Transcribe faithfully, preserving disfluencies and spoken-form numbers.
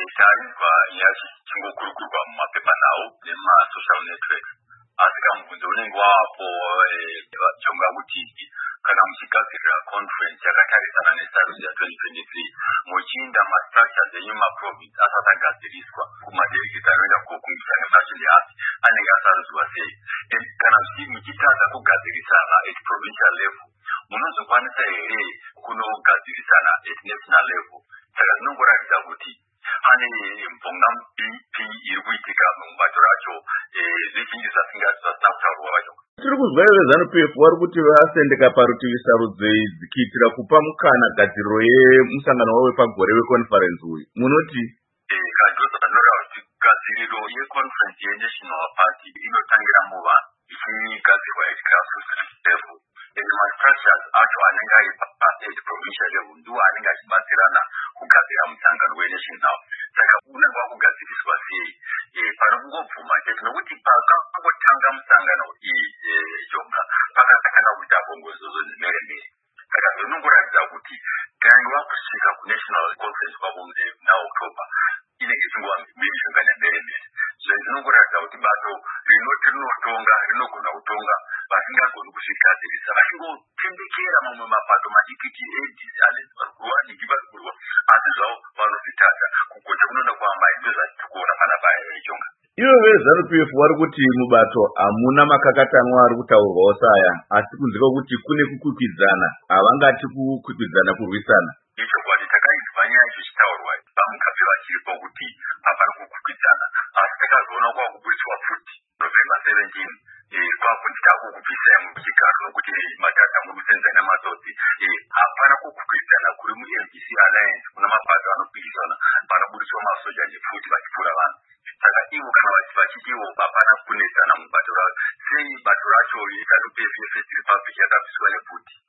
taarifa ya chingokurukurwa mumapepa nawo nemasocial networks asi kamubvunzo unenge wapo chonga kuti kana muchigadzirira conference yakatarisana nesarusi ya twenty twenty-three muchiinda mastructures enyu maprovince asati agadziriswa kumadelegate anoenda kokumbisana machindi asi anenge asarudzwa sei kana muchitadza kugadzirisana at provincial level munozokwanisa here kunogadzirisana at national level saka zvinongoratidza kuti pane mbongambipi iri kuitika mubato racho zvizhinji zvasingasina kutaurwa vacho. Tiri kuzwa iwe ZANU-P F vari kuti vasendeka parutivi sarudzo idzi kuitira kupa mukana gadziriro yemusangano wavo wepagore weconference uyu munoti kajosa anoreva kuti gadziriro yeconference yenational party inotangira muvanhu ichigadzirwa at grassroots level and mastructures acho anenge ari at provincial level ndiwo anenge achibatsirana kugadzira musangano wenational. Saka unenge wakugadziriswa sei pano kungobvuma chete nokuti pakangotanga musangano iyi jonga pakatanga kuita bongozozo nemeremere. Saka zvinongoratidza kuti kana wakusvika kunational conference kwavo naOctober inenge chingova mishonga nemeremere. Zvinongoratidza kuti bato rinoti rinotonga rinogona kutonga vasingagoni kuzvigadzirisa vachingotendekera mamwe mapato madikiti adiki varikurwa asi zvavo vanozvitadza kugocha kunoda kuamba izvo zvatikuona panapa chonga. Ivo veZANU-P F vari kuti mubato hamuna makakatanwa ari kutaurwawo saya asi kunzika kuti kune kukwikwidzana havangati kukwikwidzana kurwisana. Ichokwadi takainzwa nyaya yacho ichitaurwa pamukapi vachiripo kuti hapana kukwikwidzana asi takazoona kwakuburiswa futi November seventeen kwakunzi takukubvisai muchigaro nokuti matata muri kusenzana matsotsi hapana kukwikwidzana kuri mu-M D C alliance kuna mapato anopikisana panoburiswa masoja nefuti vachipfuura vanhu. Saka ivo kana vachiti ivo hapana kunetsana mubato ravo sei bato racho ZANU-P F First Republic yakabviswa nefuti.